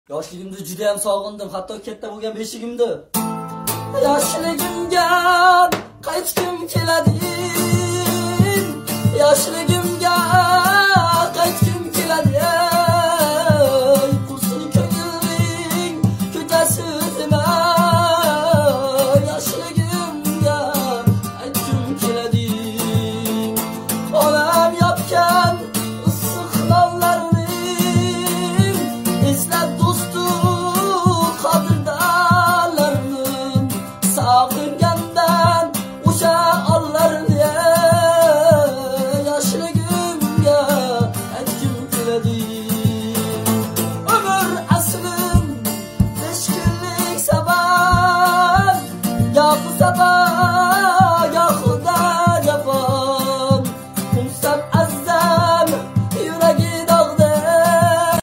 Yoshligimda juda ham sog'indim, hatto katta bo'lgan beshigimda. Yoshligimga qaytgim keladi. Yoshligimga